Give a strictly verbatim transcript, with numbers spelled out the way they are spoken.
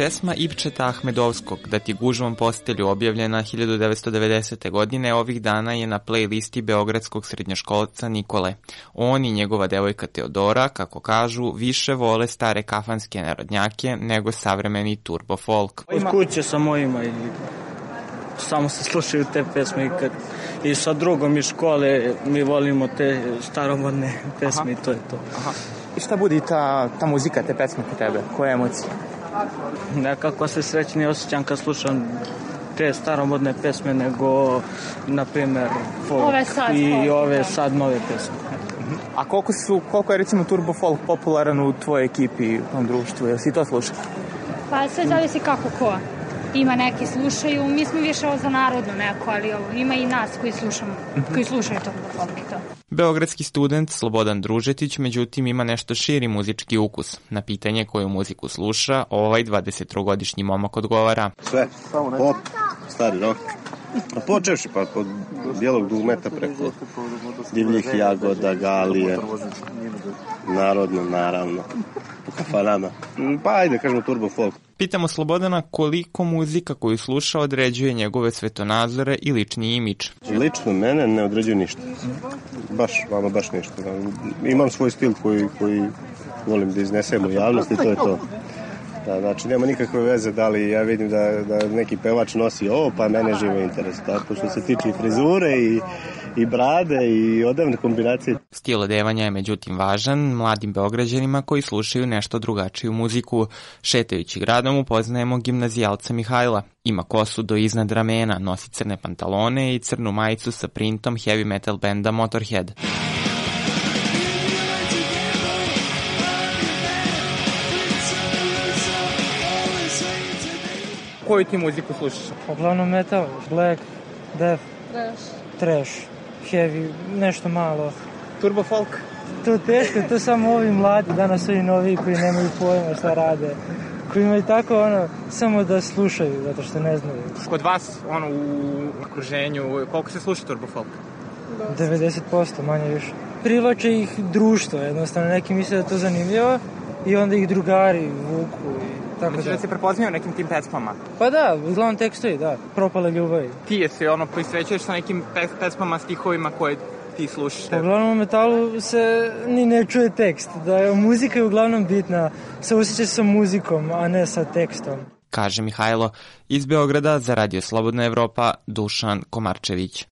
pesma Ipčeta Ahmedovskog Da ti gužvom postelju, objavljena hiljadu devetsto devedesete. godine, ovih dana je na playlisti beogradskog srednjoškolca Nikole. On i njegova devojka Teodora, kako kažu, više vole stare kafanske narodnjake nego savremeni turbo folk. Iz kuće sa mojima i samo se slušaju te pesme i, kad, i sa drugom iz škole mi volimo te staromodne pesme. Aha. I to je to. Aha. I šta budi ta, ta muzika, te pesme kod tebe? Koje emocije? Nekako se srećnije osjećam kad slušam te staromodne pesme nego, na primjer, folk ove sad, i folk, ove da. Sad nove pesme. A koliko, su, koliko je recimo turbo folk popularan u tvojoj ekipi, u tom društvu? Jel si to slušao? Pa sve zavisi kako ko. Ima neki slušaju, mi smo više ovo za narodno neko, ali ovo, ima i nas koji slušamo, koji slušaju turbo folk i to. Beogradski student Slobodan Družetić, međutim, ima nešto širi muzički ukus. Na pitanje koju muziku sluša, ovaj dvadesettrogodišnji momak odgovara. Sve, pop, stari rock. A počevši pa od bijelog dugmeta preko divljih jagoda, galije, narodno, naravno, po kafanama. Pa ajde, kažemo turbo folk. Pitamo Slobodana koliko muzika koju sluša određuje njegove svetonazore i lični imidž. Lično mene ne određuje ništa. Baš, vama baš ništa. Imam svoj stil koji, koji volim da iznesem u javnosti, to je to. Da, znači, nema nikakve veze da li ja vidim da, da neki pevač nosi ovo, pa mene živo interes. Tako što se tiče i frizure i, i brade i odavne kombinacije. Stil odevanja je međutim važan mladim Beograđanima koji slušaju nešto drugačiju muziku. Šetajući gradom upoznajemo gimnazijalca Mihajla. Ima kosu do iznad ramena, nosi crne pantalone i crnu majicu sa printom heavy metal benda Motorhead. Koju ti muziku slušaš? Uglavnom metal, black, death, Trash, trash, heavy, nešto malo. Turbo folk? To teško, to samo ovi mladi, danas ovi novi koji nemaju pojma šta rade. Koji imaju tako ono, samo da slušaju, zato što ne znaju. Kod vas, ono, u okruženju, koliko se sluša turbo folk? devedeset posto, manje više. Privlače ih društvo, jednostavno, neki misle da je to zanimljivo i onda ih drugari vuku i tako da. Da se prepoznaju nekim tim pesmama? Pa da, uglavnom tekstovi, da, propale ljubavi. Ti je se ono poisvećuješ sa nekim pesmama, stihovima koje ti slušaš? Pa uglavnom u metalu se ni ne čuje tekst, da je muzika je uglavnom bitna, se osjeća sa muzikom, a ne sa tekstom. Kaže Mihajlo. Iz Beograda za Radio Slobodna Evropa, Dušan Komarčević.